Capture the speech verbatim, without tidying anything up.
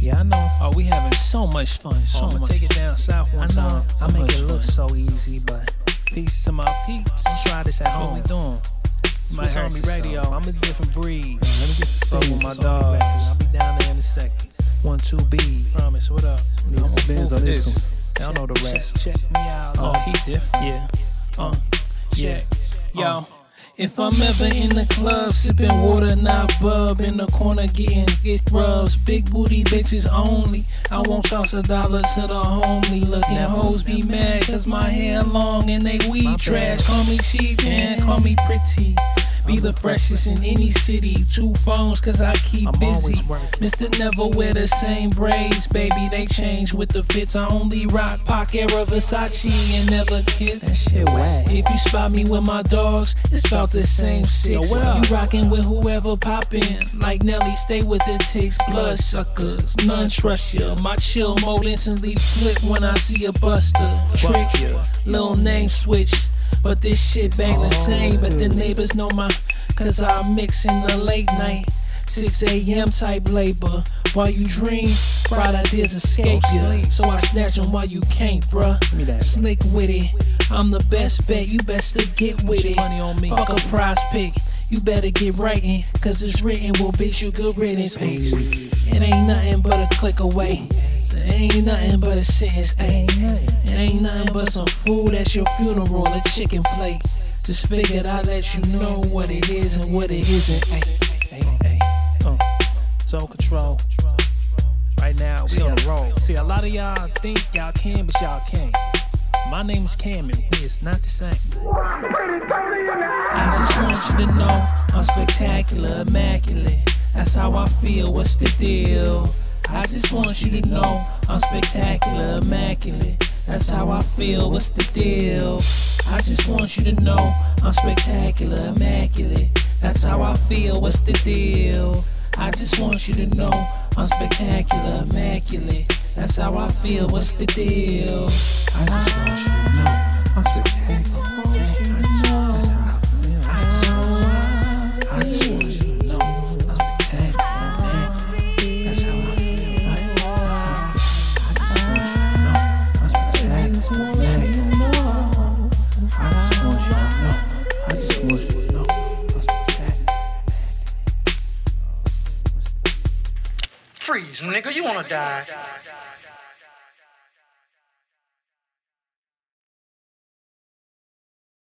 Yeah, I know. Oh, we having so much fun. So Oh, I'ma much. take it down south one I know. time. So I make much it look fun. so easy, but Peace to my peeps. don't try this at That's home. what we doing. You might Switch hear hurt me yourself. radio. I'm a different breed. Yeah, let me get the Fuck speed with my with my dogs. dogs. I'll be down there in a second. One, two, B. Promise, what up? Need I'm some a Benz fool on for this this. one. Y'all know the rest. Check, check me out. Oh, Oh, he different. Yeah. Uh, check. Yo. Uh. If I'm ever in the club, sipping water, not bub, in the corner getting it rubs, big booty bitches only. I won't toss a dollar to the homely. Looking hoes be mad cause my hair long and they weed My trash. bad. Call me cheap, man, call me pretty. Be the freshest in any city. Two phones cause I keep I'm busy. always working. Mister Never wear the same braids, baby. They change with the fits. I only rock Pocket or Versace and never kid. That shit whack. If you spot me with my dogs, it's about the same six. Yo, what up? You rockin' with whoever poppin'. Like Nelly, stay with the ticks. Blood suckers, none trust ya. My chill mode instantly flip when I see a buster. Trick, Fuck ya. little name switch. But this shit bang the same. But the neighbors know my, cause I mix in the late night. six a.m. type labor. While you dream, bright ideas escape ya. So I snatch 'em while you can't, bruh. Give me that. Slick with it. I'm the best bet, you best to get with Put your it. money on me. Fuck a prize pick. You better get writing, cause it's written, well bitch, you good riddance. Peace. It ain't nothing but a click away. It ain't nothing but a sentence, ayy. It ain't nothing but some food at your funeral, a chicken plate. Just figured I'd let you know what it is and what it isn't, ayy. Hey, hey. Uh. Zone control. Right now, we on the road. See, a lot of y'all think y'all can, but y'all can't. My name is Cam, and we is not the same. I just want you to know I'm spectacular, immaculate. That's how I feel, what's the deal? I just want you to know I'm spectacular, immaculate. That's how I feel, what's the deal? I just want you to know I'm spectacular, immaculate. That's how I feel, what's the deal? I just want you to know I'm spectacular, immaculate. That's how I feel, what's the deal? I just want you to know I'm spectacular. I just want you to know. I just want I just want you to know I'm spectacular, immaculate. That's how I feel, right? That's how I feel. I just want you to know I'm spectacular, immaculate. I just want you to know. I just want you to know I'm spectacular. Freeze, nigga, you wanna die.